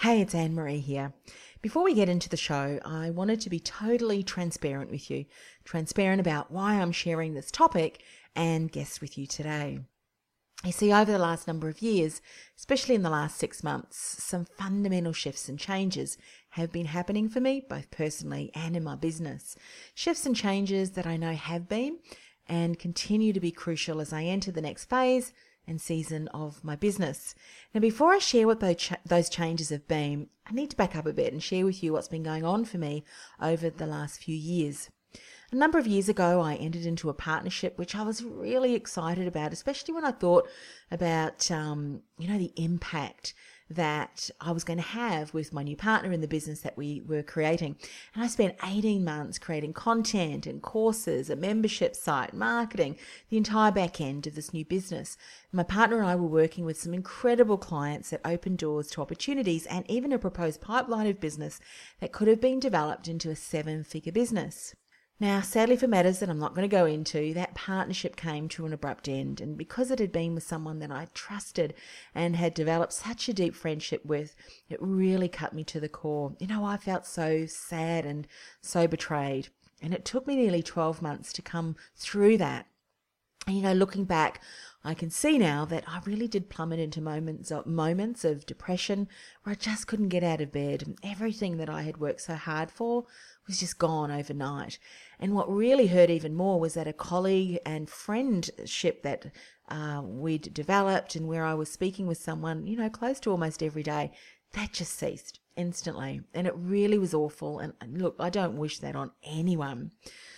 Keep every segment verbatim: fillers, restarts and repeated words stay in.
Hey, it's Anne-Marie here. Before we get into the show, I wanted to be totally transparent with you, transparent about why I'm sharing this topic and guests with you today. You see, over the last number of years, especially in the last six months, some fundamental shifts and changes have been happening for me, both personally and in my business. Shifts and changes that I know have been and continue to be crucial as I enter the next phase and season of my business. Now, before I share what those, ch- those changes have been, I need to back up a bit and share with you what's been going on for me over the last few years. A number of years ago, I entered into a partnership which I was really excited about, especially when I thought about, um, you know, the impact that I was going to have with my new partner in the business that we were creating. And I spent eighteen months creating content and courses, a membership site, marketing, the entire back end of this new business. My partner and I were working with some incredible clients that opened doors to opportunities and even a proposed pipeline of business that could have been developed into a seven-figure business. Now, sadly for matters that I'm not going to go into, that partnership came to an abrupt end, and because it had been with someone that I trusted and had developed such a deep friendship with, it really cut me to the core. You know, I felt so sad and so betrayed, and it took me nearly twelve months to come through that. And, you know, looking back, I can see now that I really did plummet into moments of, moments of depression where I just couldn't get out of bed, and everything that I had worked so hard for was just gone overnight. And what really hurt even more was that a colleague and friendship that uh, we'd developed and where I was speaking with someone, you know, close to almost every day, that just ceased instantly. And it really was awful. And, and look, I don't wish that on anyone.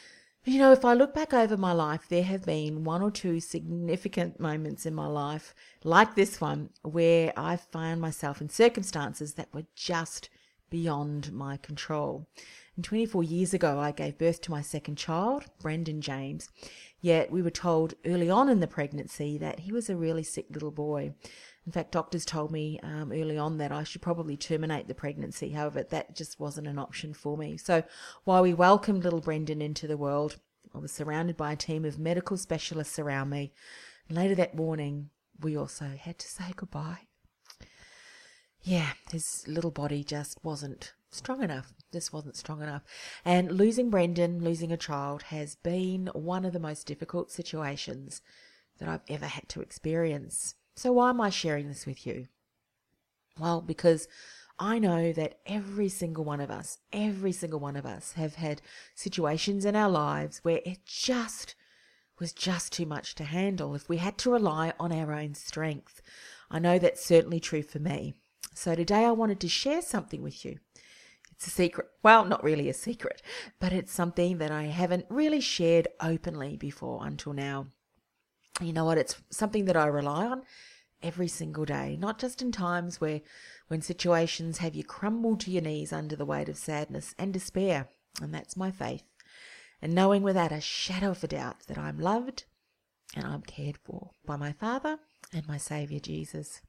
You know, if I look back over my life, there have been one or two significant moments in my life, like this one, where I found myself in circumstances that were just beyond my control. And twenty-four years ago, I gave birth to my second child, Brendan James, yet we were told early on in the pregnancy that he was a really sick little boy. In fact, doctors told me um, early on that I should probably terminate the pregnancy. However, that just wasn't an option for me. So while we welcomed little Brendan into the world, I was surrounded by a team of medical specialists around me. And later that morning, we also had to say goodbye. Yeah, his little body just wasn't strong enough. Just wasn't strong enough. And losing Brendan, losing a child, has been one of the most difficult situations that I've ever had to experience. So why am I sharing this with you? Well, because I know that every single one of us, every single one of us have had situations in our lives where it just was just too much to handle if we had to rely on our own strength. I know that's certainly true for me. So today I wanted to share something with you. It's a secret. Well, not really a secret, but it's something that I haven't really shared openly before until now. You know what? It's something that I rely on every single day, not just in times where when situations have you crumble to your knees under the weight of sadness and despair. And that's my faith. And knowing without a shadow of a doubt that I'm loved and I'm cared for by my Father and my Saviour Jesus.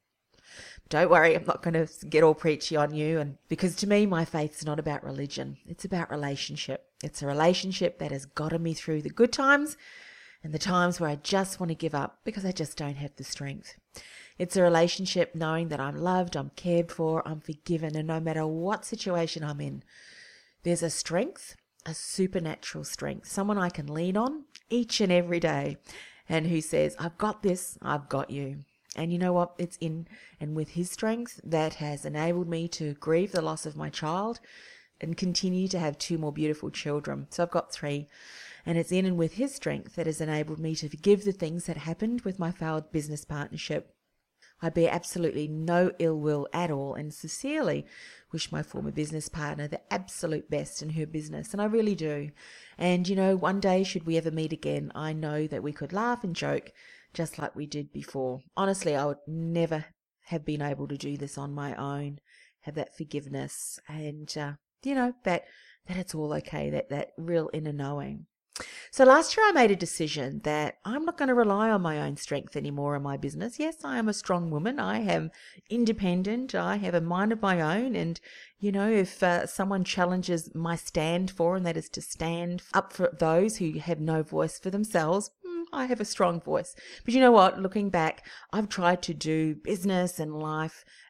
Don't worry, I'm not going to get all preachy on you, and because to me, my faith's not about religion. It's about relationship. It's a relationship that has gotten me through the good times and the times where I just want to give up because I just don't have the strength. It's a relationship knowing that I'm loved, I'm cared for, I'm forgiven, and no matter what situation I'm in, there's a strength, a supernatural strength, someone I can lean on each and every day, and who says, I've got this, I've got you. And you know what? It's in and with his strength that has enabled me to grieve the loss of my child and continue to have two more beautiful children. So I've got three. And it's in and with his strength that has enabled me to forgive the things that happened with my failed business partnership. I bear absolutely no ill will at all and sincerely wish my former business partner the absolute best in her business, and I really do. And, you know, one day, should we ever meet again, I know that we could laugh and joke just like we did before. Honestly, I would never have been able to do this on my own, have that forgiveness and, uh, you know, that that it's all okay, that, that real inner knowing. So last year I made a decision that I'm not going to rely on my own strength anymore in my business. Yes, I am a strong woman. I am independent. I have a mind of my own. And, you know, if uh, someone challenges my stand for, and that is to stand up for those who have no voice for themselves, I have a strong voice. But you know what? Looking back, I've tried to do business and life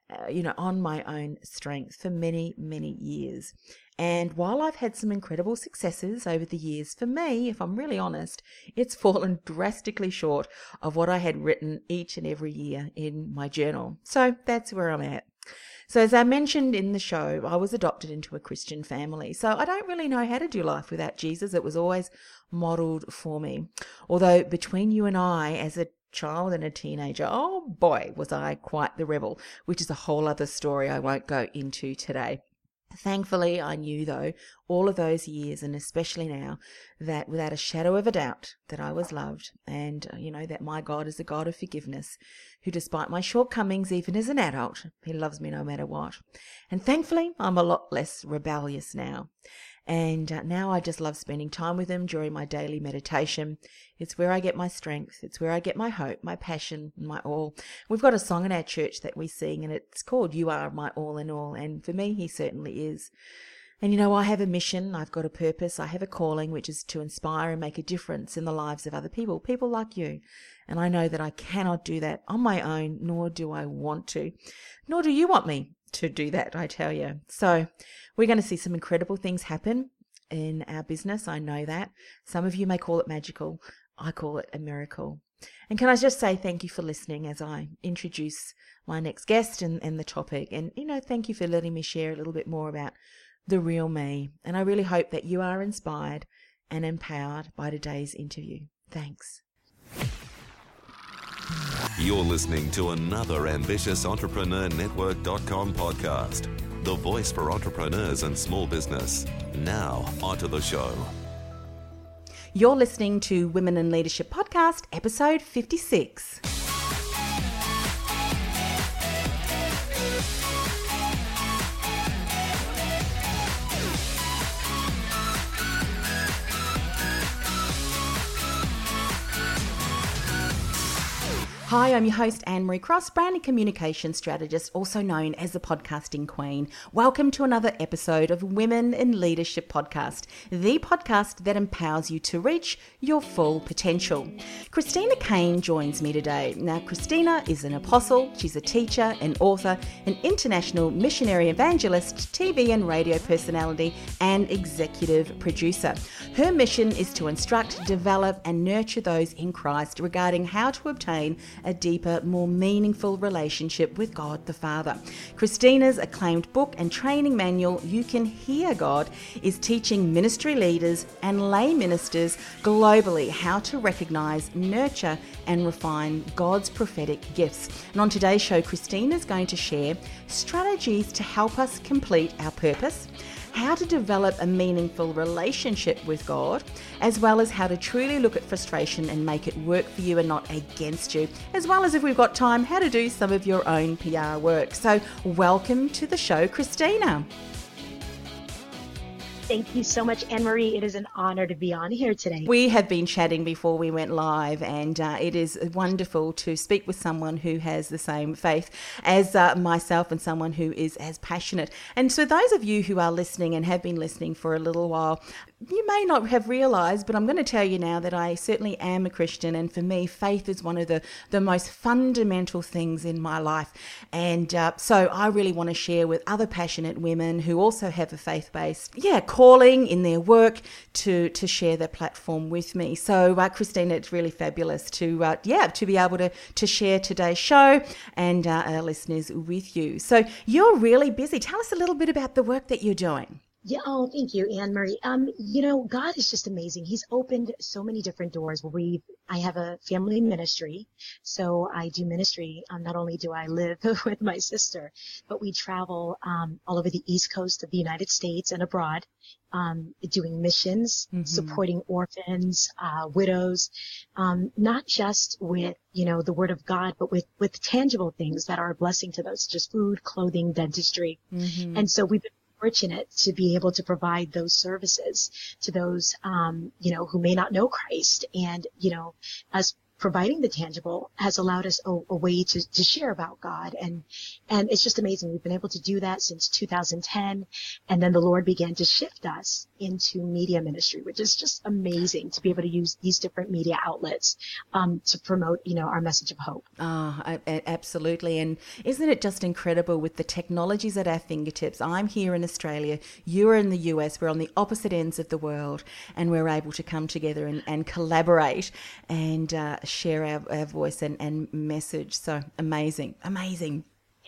uh, you know, on my own strength for many, many years. And while I've had some incredible successes over the years, for me, if I'm really honest, it's fallen drastically short of what I had written each and every year in my journal. So that's where I'm at. So as I mentioned in the show, I was adopted into a Christian family. So I don't really know how to do life without Jesus. It was always modeled for me. Although between you and I, as a child and a teenager, oh boy, was I quite the rebel, which is a whole other story I won't go into today. Thankfully, I knew, though, all of those years, and especially now, that without a shadow of a doubt, that I was loved, and, you know, that my God is a God of forgiveness, who, despite my shortcomings, even as an adult, he loves me no matter what. And thankfully, I'm a lot less rebellious now. And uh, now I just love spending time with him during my daily meditation. It's where I get my strength. It's where I get my hope, my passion, my all. We've got a song in our church that we sing, and it's called You Are My All in All. And for me, he certainly is. And, you know, I have a mission. I've got a purpose. I have a calling, which is to inspire and make a difference in the lives of other people, people like you. And I know that I cannot do that on my own, nor do I want to. Nor do you want me to do that, I tell you. So we're going to see some incredible things happen in our business. I know that. Some of you may call it magical. I call it a miracle. And can I just say thank you for listening as I introduce my next guest and, and the topic. And, you know, thank you for letting me share a little bit more about the real me. And I really hope that you are inspired and empowered by today's interview. Thanks. You're listening to another Ambitious Entrepreneur Network dot com podcast, the voice for entrepreneurs and small business. Now, onto the show. You're listening to Women in Leadership Podcast, episode fifty-six. Hi, I'm your host, Anne-Marie Cross, brand and communication strategist, also known as the podcasting queen. Welcome to another episode of Women in Leadership Podcast, the podcast that empowers you to reach your full potential. Christina Kane joins me today. Now, Christina is an apostle, she's a teacher, an author, an international missionary evangelist, T V and radio personality, and executive producer. Her mission is to instruct, develop, and nurture those in Christ regarding how to obtain a deeper, more meaningful relationship with God the Father. Christina's acclaimed book and training manual, You Can Hear God, is teaching ministry leaders and lay ministers globally how to recognize, nurture, and refine God's prophetic gifts. And on today's show, Christina is going to share strategies to help us complete our purpose, how to develop a meaningful relationship with God, as well as how to truly look at frustration and make it work for you and not against you, as well as, if we've got time, how to do some of your own P R work. So welcome to the show, Christina. Thank you so much, Anne-Marie. It is an honor to be on here today. We have been chatting before we went live, and uh, it is wonderful to speak with someone who has the same faith as uh, myself and someone who is as passionate. And so those of you who are listening and have been listening for a little while, you may not have realized, but I'm going to tell you now that I certainly am a Christian, and for me, faith is one of the, the most fundamental things in my life. And uh, so I really want to share with other passionate women who also have a faith-based, yeah, calling in their work to to share their platform with me. So uh, Christina, it's really fabulous to uh, yeah to be able to to share today's show and uh, our listeners with you. So you're really busy. Tell us a little bit about the work that you're doing. Yeah, oh, thank you, Anne-Marie. Um, you know, God is just amazing. He's opened so many different doors. Where we, I have a family ministry, so I do ministry. Um, not only do I live with my sister, but we travel um, all over the East Coast of the United States and abroad, um, doing missions, mm-hmm. supporting orphans, uh, widows, um, not just with, you know, the Word of God, but with with tangible things that are a blessing to those, just food, clothing, dentistry, mm-hmm. and so we've been fortunate to be able to provide those services to those, um, you know, who may not know Christ. And, you know, us providing the tangible has allowed us a, a way to, to share about God. And, and it's just amazing. We've been able to do that since two thousand ten. And then the Lord began to shift us into media ministry, which is just amazing to be able to use these different media outlets, um, to promote, you know, our message of hope. Oh, absolutely. And isn't it just incredible with the technologies at our fingertips? I'm here in Australia, you're in the U S, we're on the opposite ends of the world, and we're able to come together and, and collaborate and uh, share our, our voice and, and message. So amazing, amazing.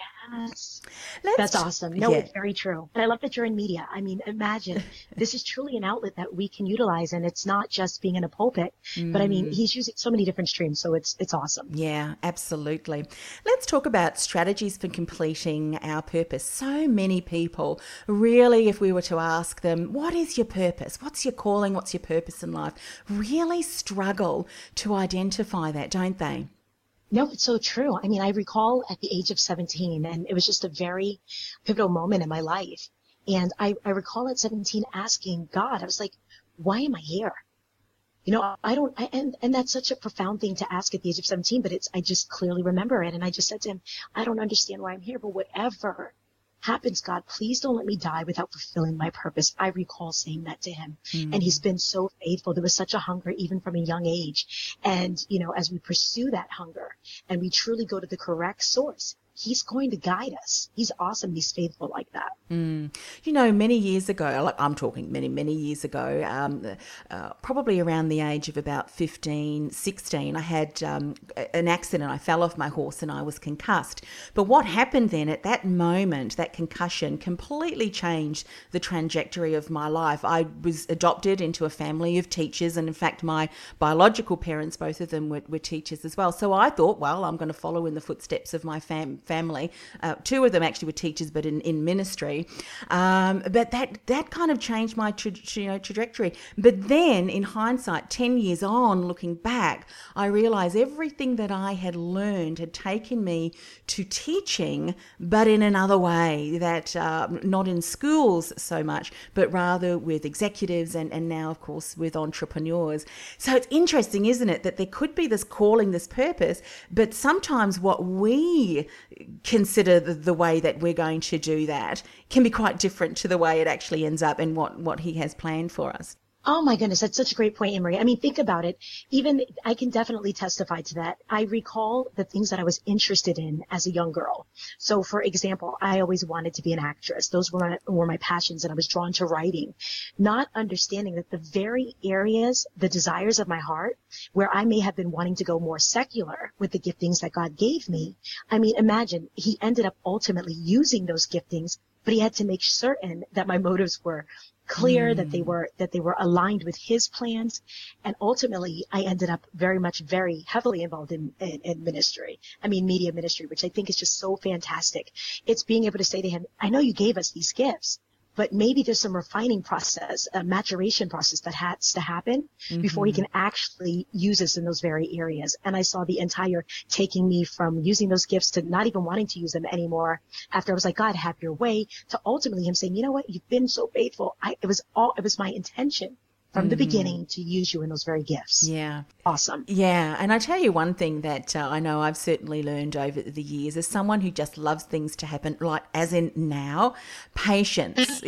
Yes. Let's That's awesome. No, yeah. It's very true. And I love that you're in media. I mean, imagine this is truly an outlet that we can utilize, and it's not just being in a pulpit, mm. but I mean, he's using so many different streams. So it's, it's awesome. Yeah, absolutely. Let's talk about strategies for completing our purpose. So many people really, if we were to ask them, what is your purpose? What's your calling? What's your purpose in life? Really struggle to identify that, don't they? No, it's so true. I mean, I recall at the age of seventeen, and it was just a very pivotal moment in my life. And I, I recall at seventeen asking God, I was like, why am I here? You know, I don't, I, and, and that's such a profound thing to ask at the age of seventeen, but it's, I just clearly remember it. And I just said to him, I don't understand why I'm here, but whatever happens, God, please don't let me die without fulfilling my purpose. I recall saying that to him. Mm. And he's been so faithful. There was such a hunger even from a young age. And, you know, as we pursue that hunger and we truly go to the correct source, he's going to guide us. He's awesome. He's faithful like that. Mm. You know, many years ago, like I'm talking many, many years ago, um, uh, probably around the age of about fifteen, sixteen, I had um, an accident. I fell off my horse and I was concussed. But what happened then at that moment, that concussion completely changed the trajectory of my life. I was adopted into a family of teachers. And in fact, my biological parents, both of them were, were teachers as well. So I thought, well, I'm going to follow in the footsteps of my fam- family. Uh, two of them actually were teachers, but in, in ministry. Um, but that that kind of changed my tra- you know, trajectory. But then, in hindsight, ten years on, looking back, I realised everything that I had learned had taken me to teaching, but in another way, that uh, not in schools so much, but rather with executives and, and now, of course, with entrepreneurs. So it's interesting, isn't it, that there could be this calling, this purpose, but sometimes what we consider the, the way that we're going to do that can be quite different to the way it actually ends up and what, what he has planned for us. Oh my goodness, that's such a great point, Anne-Marie. I mean, think about it. Even I can definitely testify to that. I recall the things that I was interested in as a young girl. So, for example, I always wanted to be an actress. Those were my, were my passions, and I was drawn to writing, not understanding that the very areas, the desires of my heart, where I may have been wanting to go more secular with the giftings that God gave me. I mean, imagine he ended up ultimately using those giftings, but he had to make certain that my motives were clear, mm. that they were that they were aligned with his plans. And ultimately, I ended up very much, very heavily involved in, in, in ministry. I mean, media ministry, which I think is just so fantastic. It's being able to say to him, I know you gave us these gifts, but maybe there's some refining process, a maturation process that has to happen mm-hmm. before he can actually use us in those very areas. And I saw the entire taking me from using those gifts to not even wanting to use them anymore. After I was like, God, have your way, to ultimately him saying, you know what, you've been so faithful. I, it was all, it was my intention from the mm. beginning to use you in those very gifts. Yeah. Awesome. Yeah. And I tell you one thing that uh, I know I've certainly learned over the years as someone who just loves things to happen, like as in now, patience.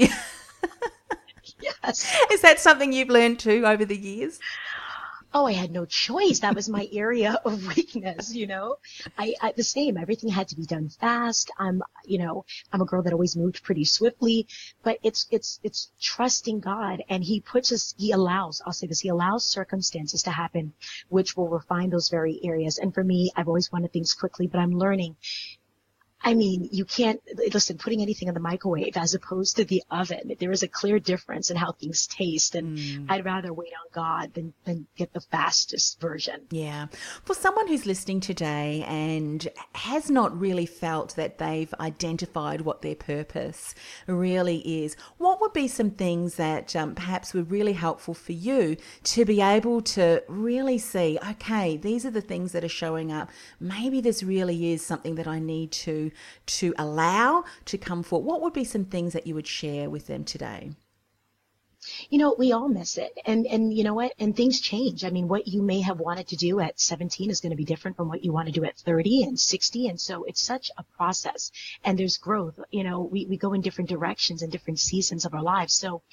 Yes. Is that something you've learned too over the years? Oh, I had no choice. That was my area of weakness, you know. I, I the same. Everything had to be done fast. I'm, you know, I'm a girl that always moved pretty swiftly. But it's it's it's trusting God, and He puts us. He allows. I'll say this. He allows circumstances to happen, which will refine those very areas. And for me, I've always wanted things quickly, but I'm learning. I mean, you can't, listen, putting anything in the microwave as opposed to the oven, there is a clear difference in how things taste. And mm. I'd rather wait on God than, than get the fastest version. Yeah. For someone who's listening today and has not really felt that they've identified what their purpose really is, what would be some things that um, perhaps were really helpful for you to be able to really see, okay, these are the things that are showing up. Maybe this really is something that I need to to allow to come forward. What would be some things that you would share with them today? You know, we all miss it. And, and you know what? And things change. I mean, what you may have wanted to do at seventeen is going to be different from what you want to do at thirty and sixty. And so it's such a process, and there's growth. You know, we, we go in different directions and different seasons of our lives. So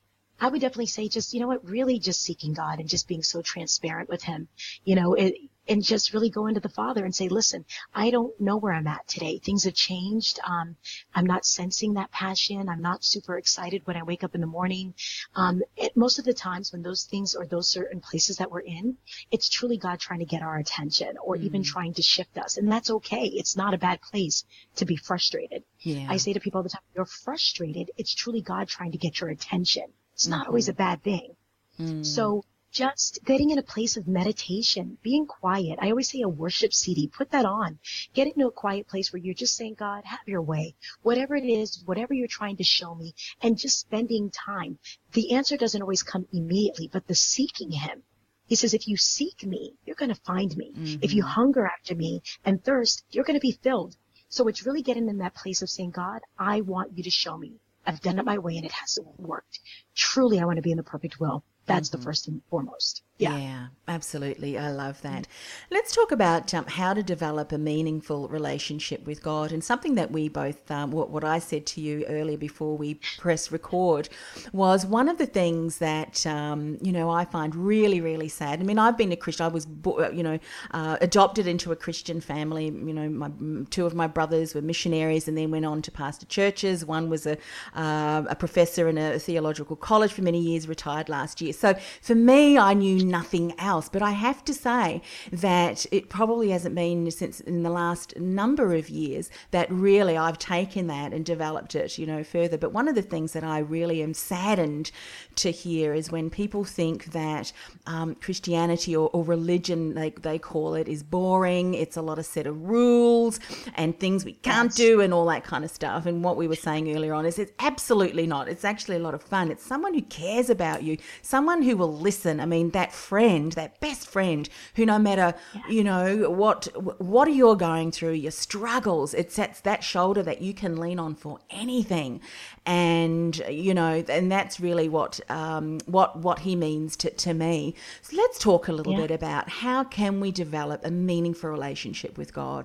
I would definitely say just, you know what, really just seeking God and just being so transparent with him, you know, it, and just really go into the Father and say, listen, I don't know where I'm at today. Things have changed. Um, I'm not sensing that passion. I'm not super excited when I wake up in the morning. Um, it, most of the times when those things or those certain places that we're in, it's truly God trying to get our attention or mm. even trying to shift us. And that's okay. It's not a bad place to be frustrated. Yeah. I say to people all the time, you're frustrated. It's truly God trying to get your attention. It's not mm-hmm. always a bad thing. Mm. So just getting in a place of meditation, being quiet. I always say a worship C D, put that on. Get into a quiet place where you're just saying, God, have your way. Whatever it is, whatever you're trying to show me, and just spending time. The answer doesn't always come immediately, but the seeking him. He says, if you seek me, you're going to find me. Mm-hmm. If you hunger after me and thirst, you're going to be filled. So it's really getting in that place of saying, God, I want you to show me. I've done it my way and it hasn't worked. Truly, I want to be in the perfect will. That's mm-hmm. the first and foremost. Yeah. yeah, absolutely. I love that. Let's talk about um, how to develop a meaningful relationship with God. And something that we both, um, what, what I said to you earlier before we press record, was one of the things that, um, you know, I find really, really sad. I mean, I've been a Christian. I was, you know, uh, adopted into a Christian family. You know, my two of my brothers were missionaries and then went on to pastor churches. One was a, uh, a professor in a theological college for many years, retired last year. So for me, I knew nothing else. But I have to say that it probably hasn't been since in the last number of years that really I've taken that and developed it, you know, further. But one of the things that I really am saddened to hear is when people think that um, Christianity or, or religion, they, they call it, is boring. It's a lot of set of rules and things we can't yes. do and all that kind of stuff. And what we were saying earlier on is it's absolutely not. It's actually a lot of fun. It's someone who cares about you, someone who will listen. I mean, that friend, that best friend who no matter, yeah. you know, what what you're going through, your struggles, it's that, that shoulder that you can lean on for anything. And, you know, and that's really what um, what what he means to, to me. So let's talk a little yeah. bit about how can we develop a meaningful relationship with God?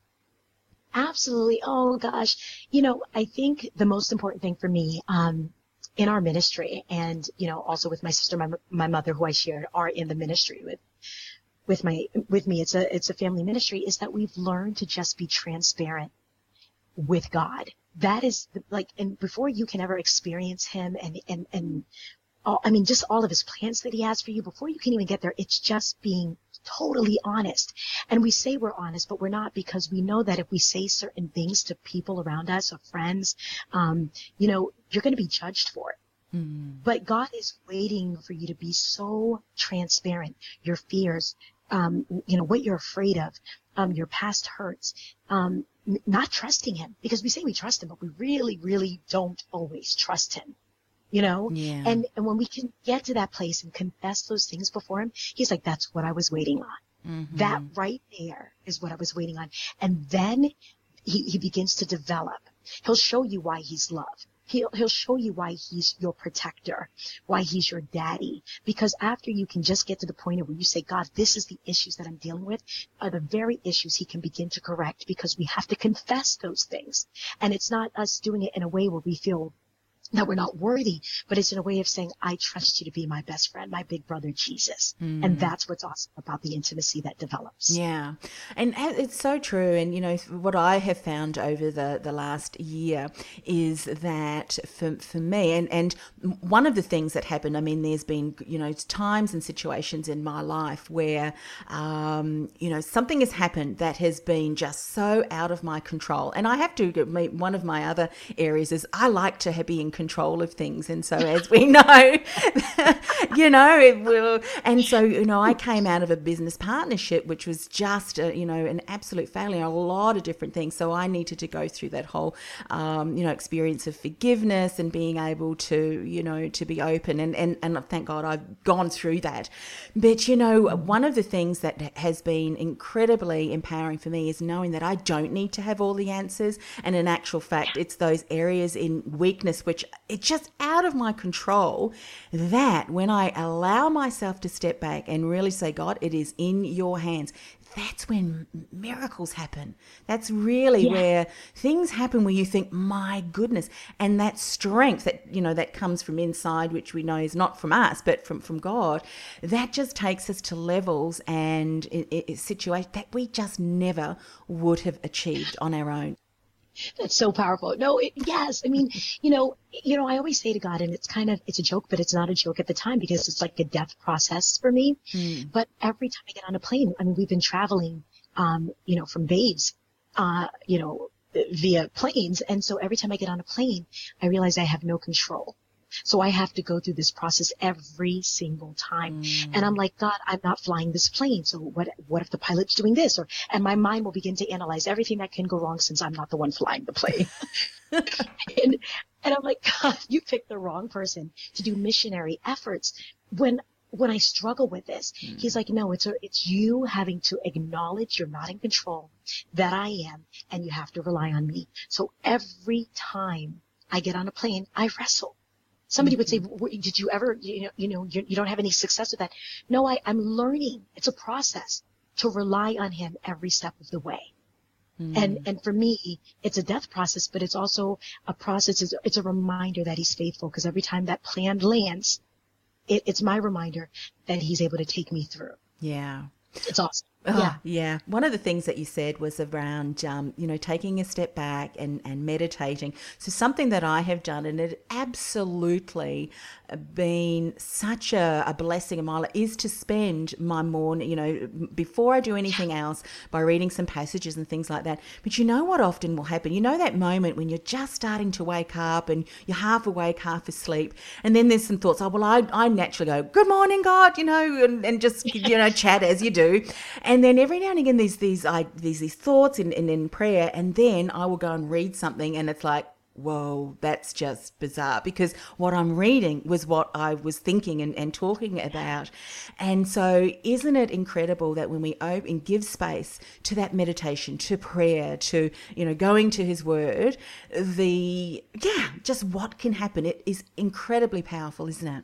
Absolutely. Oh, gosh. You know, I think the most important thing for me, um, in our ministry, and you know, also with my sister, my my mother, who I shared, are in the ministry with, with my with me. It's a it's a family ministry. Is that we've learned to just be transparent with God. That is the, like, and before you can ever experience Him, and and and all, I mean, just all of His plans that He has for you, before you can even get there, it's just being totally honest. And we say we're honest, but we're not, because we know that if we say certain things to people around us or friends, um, you know, you're going to be judged for it. Mm. But God is waiting for you to be so transparent, your fears, um, you know, what you're afraid of, um, your past hurts, um, n- not trusting Him, because we say we trust Him, but we really, really don't always trust Him. You know, yeah. and, and when we can get to that place and confess those things before Him, He's like, that's what I was waiting on. Mm-hmm. That right there is what I was waiting on. And then he, he begins to develop. He'll show you why He's love. He'll, he'll show you why He's your protector, why He's your daddy. Because after you can just get to the point of where you say, God, this is the issues that I'm dealing with, are the very issues He can begin to correct, because we have to confess those things. And it's not us doing it in a way where we feel that we're not worthy, but it's in a way of saying, I trust you to be my best friend, my big brother, Jesus. Mm. And that's what's awesome about the intimacy that develops. Yeah. And it's so true. And, you know, what I have found over the, the last year is that for, for me, and, and one of the things that happened, I mean, there's been, you know, times and situations in my life where, um, you know, something has happened that has been just so out of my control. And I have to, one of my other areas is I like to be in control control of things, and so as we know, you know, it will. And so, you know, I came out of a business partnership, which was just, a, you know, an absolute failure, a lot of different things. So I needed to go through that whole, um, you know, experience of forgiveness and being able to, you know, to be open. And, and, and thank God I've gone through that. But, you know, one of the things that has been incredibly empowering for me is knowing that I don't need to have all the answers. And in actual fact, it's those areas in weakness which it's just out of my control, that when I allow myself to step back and really say, God, it is in your hands, that's when miracles happen. That's really yeah. where things happen where you think, my goodness, and that strength that, you know, that comes from inside, which we know is not from us, but from, from God, that just takes us to levels and it, it, situations that we just never would have achieved on our own. That's so powerful. No, it, yes. I mean, you know, you know, I always say to God, and it's kind of, it's a joke, but it's not a joke at the time because it's like a death process for me. Mm. But every time I get on a plane, I mean, we've been traveling, um, you know, from Babes, uh, you know, via planes. And so every time I get on a plane, I realize I have no control. So I have to go through this process every single time. Mm. And I'm like, God, I'm not flying this plane. So what, what if the pilot's doing this? Or, and my mind will begin to analyze everything that can go wrong since I'm not the one flying the plane. and, and I'm like, God, you picked the wrong person to do missionary efforts. When, when I struggle with this, mm. he's like, no, it's a, it's you having to acknowledge you're not in control, that I am, and you have to rely on me. So every time I get on a plane, I wrestle. Somebody would say, did you ever, you know, you know, you, you don't have any success with that. No, I, I'm learning. It's a process to rely on him every step of the way. Mm. And, and for me, it's a death process, but it's also a process. It's, it's a reminder that he's faithful, because every time that plan lands, it, it's my reminder that he's able to take me through. Yeah. It's awesome. Oh, yeah. yeah. One of the things that you said was around, um, you know, taking a step back and, and meditating. So something that I have done, and it absolutely been such a, a blessing in my life, is to spend my morning, you know, before I do anything else, by reading some passages and things like that. But you know what often will happen? You know that moment when you're just starting to wake up and you're half awake, half asleep, and then there's some thoughts, oh, well, I, I naturally go, good morning, God, you know, and, and just, you know, chat as you do. And then every now and again, there's these I, these, these thoughts in, in, in prayer, and then I will go and read something, and it's like, whoa, that's just bizarre, because what I'm reading was what I was thinking and, and talking about. And so isn't it incredible that when we open, give space to that meditation, to prayer, to, you know, going to his word, the, yeah, just what can happen. It is incredibly powerful, isn't it?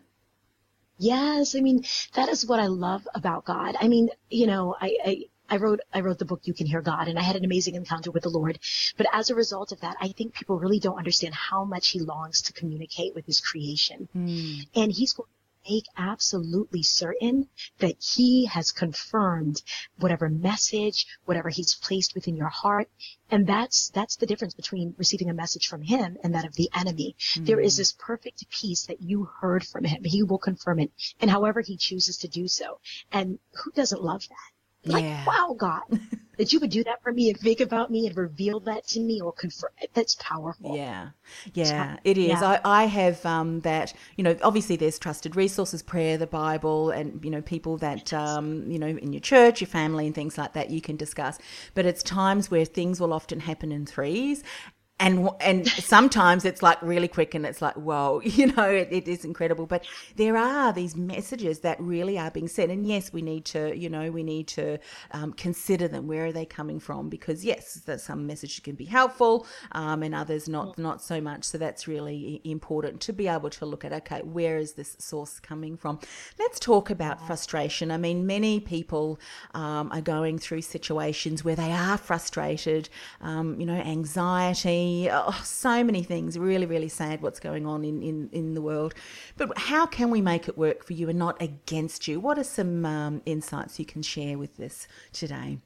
Yes. I mean, that is what I love about God. I mean, you know, I, I, I wrote, I wrote the book, You Can Hear God, and I had an amazing encounter with the Lord. But as a result of that, I think people really don't understand how much he longs to communicate with his creation. Mm. And he's going to make absolutely certain that he has confirmed whatever message, whatever he's placed within your heart. And that's, that's the difference between receiving a message from him and that of the enemy. Mm. There is this perfect peace that you heard from him. He will confirm it, and however he chooses to do so. And who doesn't love that? Like, yeah. Wow, God, that you would do that for me and think about me and reveal that to me or confirm it. That's powerful. Yeah, yeah, it is. Yeah. I, I have um, that, you know, obviously there's trusted resources, prayer, the Bible, and, you know, people that, um, you know, in your church, your family and things like that you can discuss. But it's times where things will often happen in threes. And and sometimes it's like really quick, and it's like, whoa, you know, it, it is incredible. But there are these messages that really are being said. And yes, we need to, you know, we need to um, consider them. Where are they coming from? Because yes, that some messages can be helpful um, and others not, not so much. So that's really important to be able to look at, okay, where is this source coming from? Let's talk about frustration. I mean, many people um, are going through situations where they are frustrated, um, you know, anxiety, oh, so many things. Really, really sad what's going on in, in, in the world. But how can we make it work for you and not against you? What are some um, insights you can share with us today?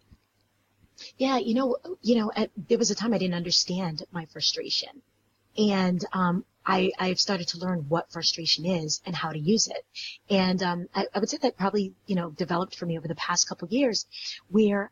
Yeah, you know, you know, at, there was a time I didn't understand my frustration. And um, I, I've started to learn what frustration is and how to use it. And um, I, I would say that probably, you know, developed for me over the past couple of years, where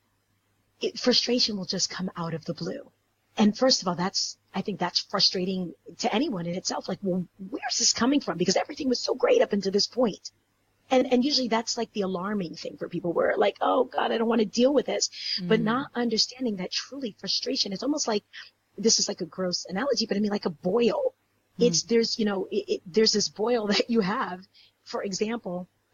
it, frustration will just come out of the blue. And first of all, that's, I think that's frustrating to anyone in itself. Like, well, where's this coming from? Because everything was so great up until this point. And, and usually that's like the alarming thing for people, where like, oh God, I don't want to deal with this, mm. but not understanding that truly frustration, it's almost like, this is like a gross analogy, but I mean like a boil. Mm. It's, there's, you know, it, it, there's this boil that you have, for example,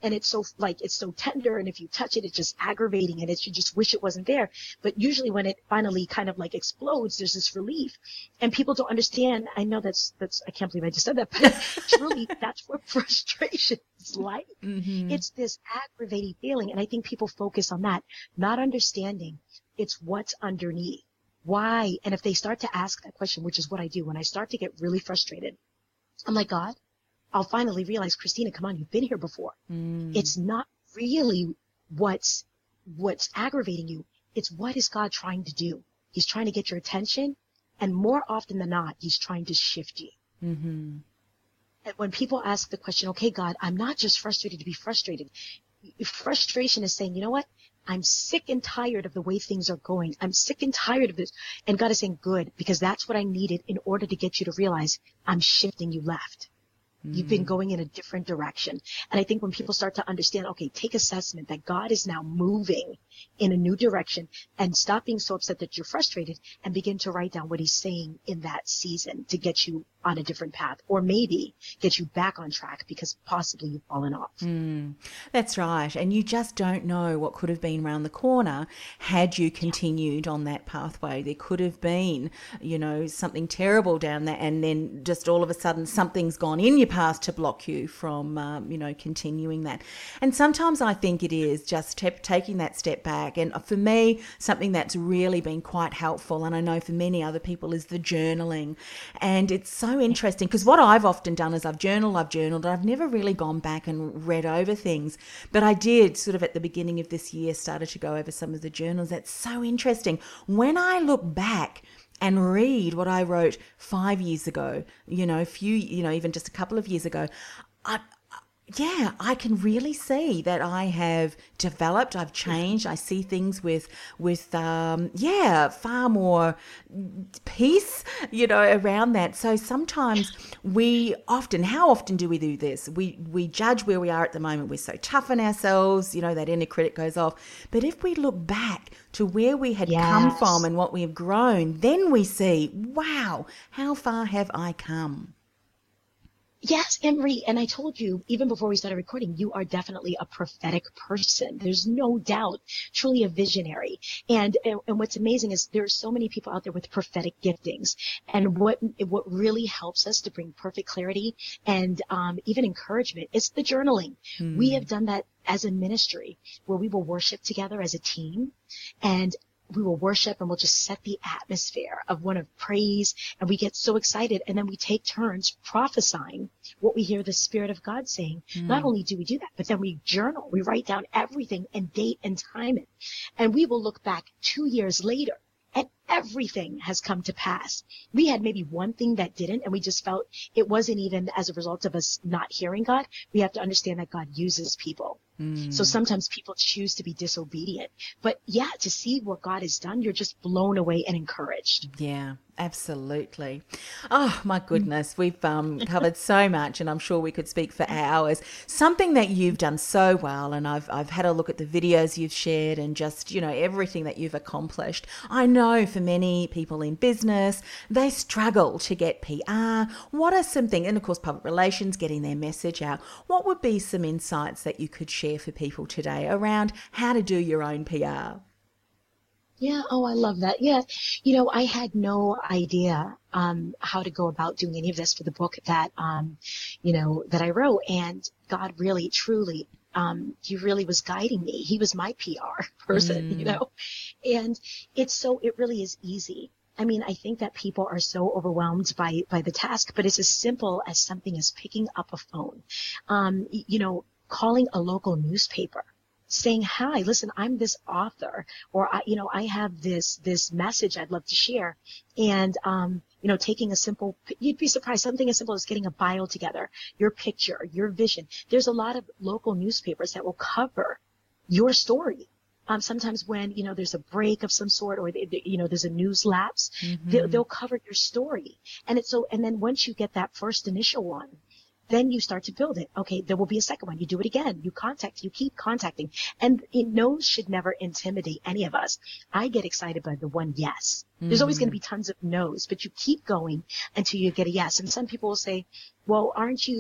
and it's so like, it's so tender. And if you touch it, it's just aggravating and it's, you just wish it wasn't there. But usually when it finally kind of like explodes, there's this relief, and people don't understand. I know that's, that's, I can't believe I just said that, but truly that's what frustration is like. Mm-hmm. It's this aggravating feeling. And I think people focus on that, not understanding it's what's underneath. Why? And if they start to ask that question, which is what I do, when I start to get really frustrated, I'm like, God, I'll finally realize, Christina, come on, you've been here before. Mm. It's not really what's, what's aggravating you. It's what is God trying to do? He's trying to get your attention. And more often than not, he's trying to shift you. Mm-hmm. And when people ask the question, okay, God, I'm not just frustrated to be frustrated. Frustration is saying, you know what? I'm sick and tired of the way things are going. I'm sick and tired of this. And God is saying, good, because that's what I needed in order to get you to realize I'm shifting you left. You've been going in a different direction. And I think when people start to understand, okay, take assessment that God is now moving in a new direction, and stop being so upset that you're frustrated, and begin to write down what he's saying in that season to get you on a different path, or maybe get you back on track because possibly you've fallen off. Mm, that's right. And you just don't know what could have been around the corner had you continued on that pathway. There could have been, you know, something terrible down there, and then just all of a sudden something's gone in your path to block you from, um, you know, continuing that. And sometimes I think it is just t- taking that step back. And for me, something that's really been quite helpful, and I know for many other people, is the journaling. And it's so interesting because what I've often done is I've journaled, I've journaled, I've never really gone back and read over things. But I did sort of at the beginning of this year started to go over some of the journals. That's so interesting. When I look back and read what I wrote five years ago, you know, a few, you know, even just a couple of years ago, I, yeah, I can really see that I have developed, I've changed. I see things with, with, um, yeah, far more peace, you know, around that. So sometimes we often, how often do we do this? We, we judge where we are at the moment. We're so tough on ourselves, you know, that inner critic goes off. But if we look back to where we had yes. come from and what we have grown, then we see, wow, how far have I come? Yes, Anne-Marie, and I told you, even before we started recording, you are definitely a prophetic person. There's no doubt, truly a visionary. And, and, and what's amazing is there are so many people out there with prophetic giftings. And what, what really helps us to bring perfect clarity and, um, even encouragement is the journaling. Mm. We have done that as a ministry where we will worship together as a team, and we will worship and we'll just set the atmosphere of one of praise, and we get so excited, and then we take turns prophesying what we hear the Spirit of God saying. Mm. Not only do we do that, but then we journal, we write down everything and date and time it. And we will look back two years later and everything has come to pass. We had maybe one thing that didn't, and we just felt it wasn't even as a result of us not hearing God. We have to understand that God uses people. Mm. So sometimes people choose to be disobedient. But yeah, to see what God has done, you're just blown away and encouraged. Yeah, absolutely. Oh, my goodness. We've um, covered so much, and I'm sure we could speak for hours. Something that you've done so well, and I've I've had a look at the videos you've shared and just, you know, everything that you've accomplished. I know for many people in business, they struggle to get P R. What are some things, and of course public relations, getting their message out. What would be some insights that you could share for people today around how to do your own P R? Yeah. Oh, I love that. Yeah. You know, I had no idea um, how to go about doing any of this for the book that, um, you know, that I wrote. And God really, truly, um, he really was guiding me. He was my P R person, mm. you know, and it's so, it really is easy. I mean, I think that people are so overwhelmed by, by the task, but it's as simple as something as picking up a phone, um, you know, calling a local newspaper, saying, hi, listen, I'm this author, or, I, you know, I have this, this message I'd love to share. And, um, you know, taking a simple, you'd be surprised, something as simple as getting a bio together, your picture, your vision. There's a lot of local newspapers that will cover your story. Um, sometimes when, you know, there's a break of some sort, or, you know, there's a news lapse, mm-hmm. they'll, they'll cover your story. And it's so, and then once you get that first initial one, then you start to build it. Okay, there will be a second one. You do it again. You contact, you keep contacting. And it, no's should never intimidate any of us. I get excited by the one yes. Mm-hmm. There's always going to be tons of no's, but you keep going until you get a yes. And some people will say, well, aren't you,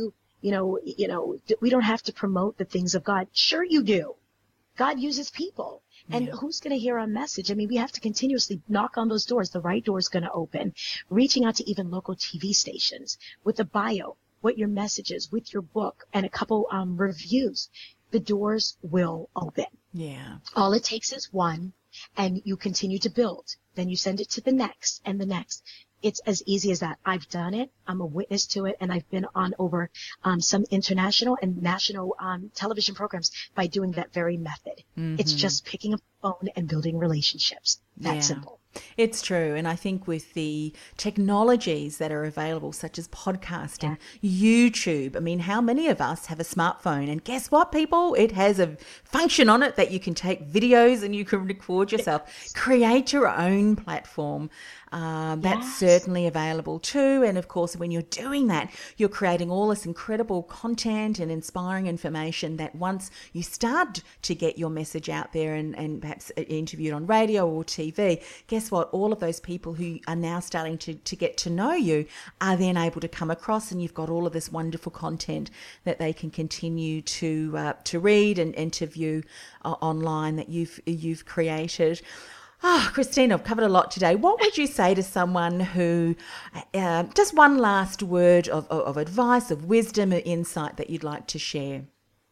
you know, you know, we don't have to promote the things of God. Sure you do. God uses people. And Yeah. who's going to hear our message? I mean, we have to continuously knock on those doors. The right door is going to open. Reaching out to even local T V stations with a bio, what your message is, with your book, and a couple um, reviews. The doors will open. Yeah. All it takes is one, and you continue to build. Then you send it to the next and the next. It's as easy as that. I've done it. I'm a witness to it. And I've been on over um, some international and national um, television programs by doing that very method. Mm-hmm. It's just picking up the phone and building relationships. That Yeah. simple. It's true. And I think with the technologies that are available, such as podcasting, YouTube, I mean, how many of us have a smartphone? And guess what, people? It has a function on it that you can take videos and you can record yourself. Yes. Create your own platform. Um, that's Yes. certainly available too. And of course, when you're doing that, you're creating all this incredible content and inspiring information that once you start to get your message out there and, and perhaps interviewed on radio or T V, guess what? All of those people who are now starting to, to get to know you are then able to come across, and you've got all of this wonderful content that they can continue to uh, to read and, and to view uh, online that you've you've created. Ah, oh, Christina, I've covered a lot today. What would you say to someone who, uh, just one last word of, of, of advice, of wisdom, or insight that you'd like to share?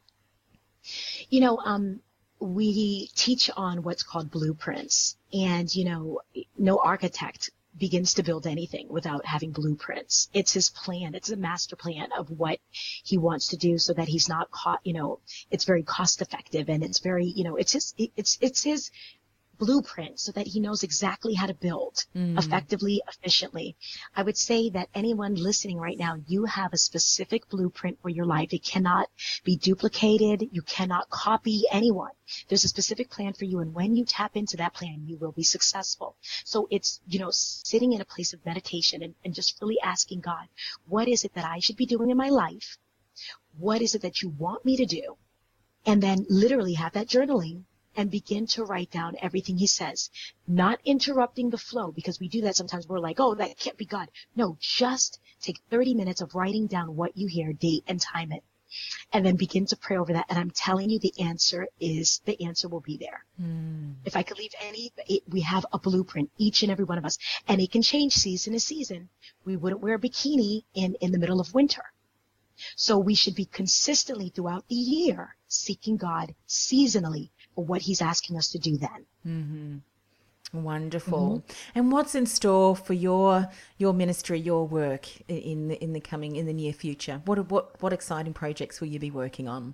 You know, um, we teach on what's called blueprints, and, you know, no architect begins to build anything without having blueprints. It's his plan. It's a master plan of what he wants to do so that he's not caught, you know, it's very cost effective, and it's very, you know, it's his, it's, it's his blueprint so that he knows exactly how to build mm. effectively, efficiently. I would say that anyone listening right now, you have a specific blueprint for your life. It cannot be duplicated. You cannot copy anyone. There's a specific plan for you, and when you tap into that plan, you will be successful. So it's, you know, sitting in a place of meditation and, and just really asking God, what is it that I should be doing in my life? What is it that you want me to do? And then literally have that journaling and begin to write down everything he says, not interrupting the flow, because we do that sometimes. We're like, oh, that can't be God. No, just take thirty minutes of writing down what you hear, date and time it, and then begin to pray over that. And I'm telling you, the answer is, the answer will be there. Mm. If I could leave any, it, we have a blueprint, each and every one of us, and it can change season to season. We wouldn't wear a bikini in, in the middle of winter. So we should be consistently throughout the year seeking God seasonally for what he's asking us to do then. Mm-hmm. Wonderful. Mm-hmm. And what's in store for your your ministry, your work in the, in the coming, in the near future? What what what exciting projects will you be working on?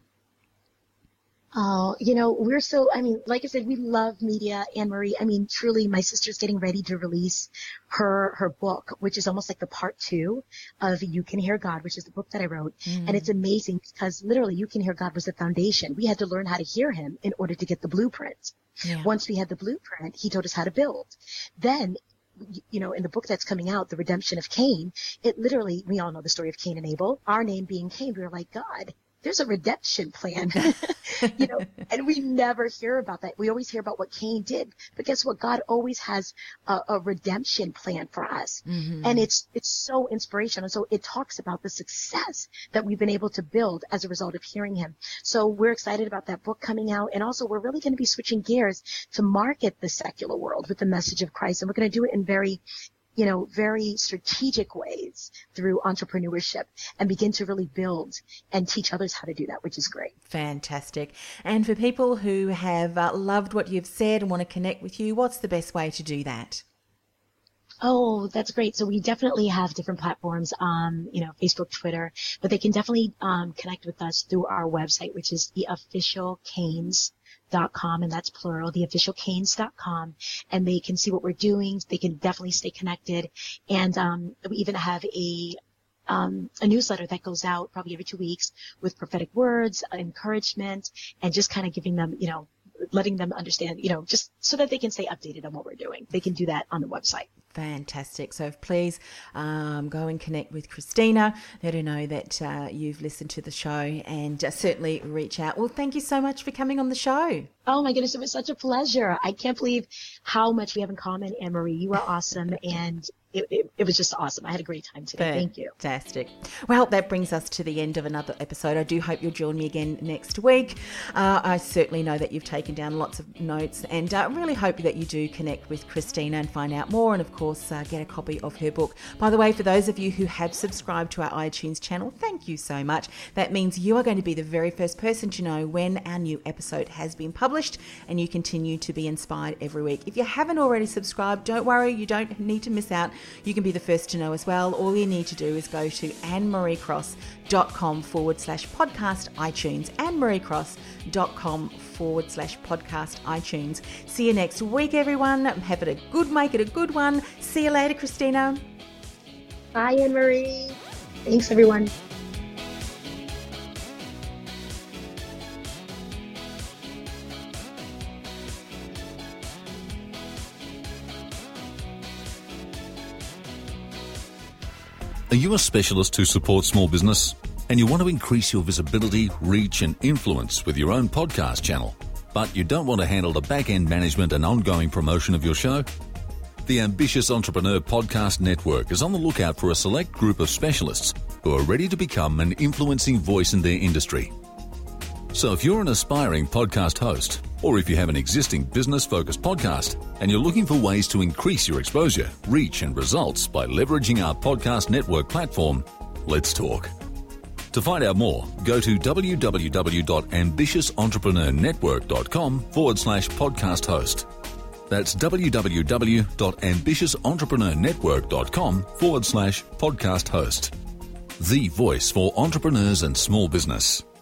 Oh, you know, we're so, I mean, like I said, we love media, Anne-Marie. I mean, truly, my sister's getting ready to release her, her book, which is almost like the part two of You Can Hear God, which is the book that I wrote. Mm. And it's amazing because literally You Can Hear God was the foundation. We had to learn how to hear him in order to get the blueprint. Yeah. Once we had the blueprint, he told us how to build. Then, you know, in the book that's coming out, The Redemption of Cain, it literally, we all know the story of Cain and Abel. Our name being Cain, we were like, God, there's a redemption plan, you know, and we never hear about that. We always hear about what Cain did, but guess what? God always has a, a redemption plan for us. Mm-hmm. And it's, it's so inspirational. So it talks about the success that we've been able to build as a result of hearing him. So we're excited about that book coming out. And also we're really going to be switching gears to market the secular world with the message of Christ. And we're going to do it in very, you know, very strategic ways through entrepreneurship and begin to really build and teach others how to do that, which is great. Fantastic. And for people who have uh, loved what you've said and want to connect with you, what's the best way to do that? Oh, that's great. So we definitely have different platforms, um, you know, Facebook, Twitter, but they can definitely um, connect with us through our website, which is the official canes dot com, and that's plural, the official canes dot com, and they can see what we're doing. They can definitely stay connected. And um, we even have a um, a newsletter that goes out probably every two weeks with prophetic words, encouragement, and just kind of giving them, you know, letting them understand, you know, just so that they can stay updated on what we're doing. They can do that on the website. Fantastic. So please um, go and connect with Christina. Let her know that uh, you've listened to the show, and uh, certainly reach out. Well, thank you so much for coming on the show. Oh my goodness, it was such a pleasure. I can't believe how much we have in common, Anne-Marie. You are awesome. And it, it, it was just awesome. I had a great time today. Thank you. Fantastic. Well, that brings us to the end of another episode. I do hope you'll join me again next week. Uh, I certainly know that you've taken down lots of notes, and I uh, really hope that you do connect with Christina and find out more, and of course uh, get a copy of her book. By the way, for those of you who have subscribed to our iTunes channel, thank you so much. That means you are going to be the very first person to know when our new episode has been published, and you continue to be inspired every week. If you haven't already subscribed, don't worry, you don't need to miss out. You can be the first to know as well. All you need to do is go to annemariecross.com forward slash podcast iTunes, annemariecross.com forward slash podcast iTunes. See you next week, everyone. Have it a good, make it a good one. See you later, Christina. Bye, Anne-Marie. Thanks, everyone. Are you a specialist who supports small business and you want to increase your visibility, reach and influence with your own podcast channel, but you don't want to handle the back-end management and ongoing promotion of your show? The Ambitious Entrepreneur Podcast Network is on the lookout for a select group of specialists who are ready to become an influencing voice in their industry. So if you're an aspiring podcast host, or if you have an existing business-focused podcast and you're looking for ways to increase your exposure, reach and results by leveraging our podcast network platform, let's talk. To find out more, go to www.ambitiousentrepreneur.network.com forward slash podcast host. That's www.ambitiousentrepreneur.network.com forward slash podcast host. The voice for entrepreneurs and small business.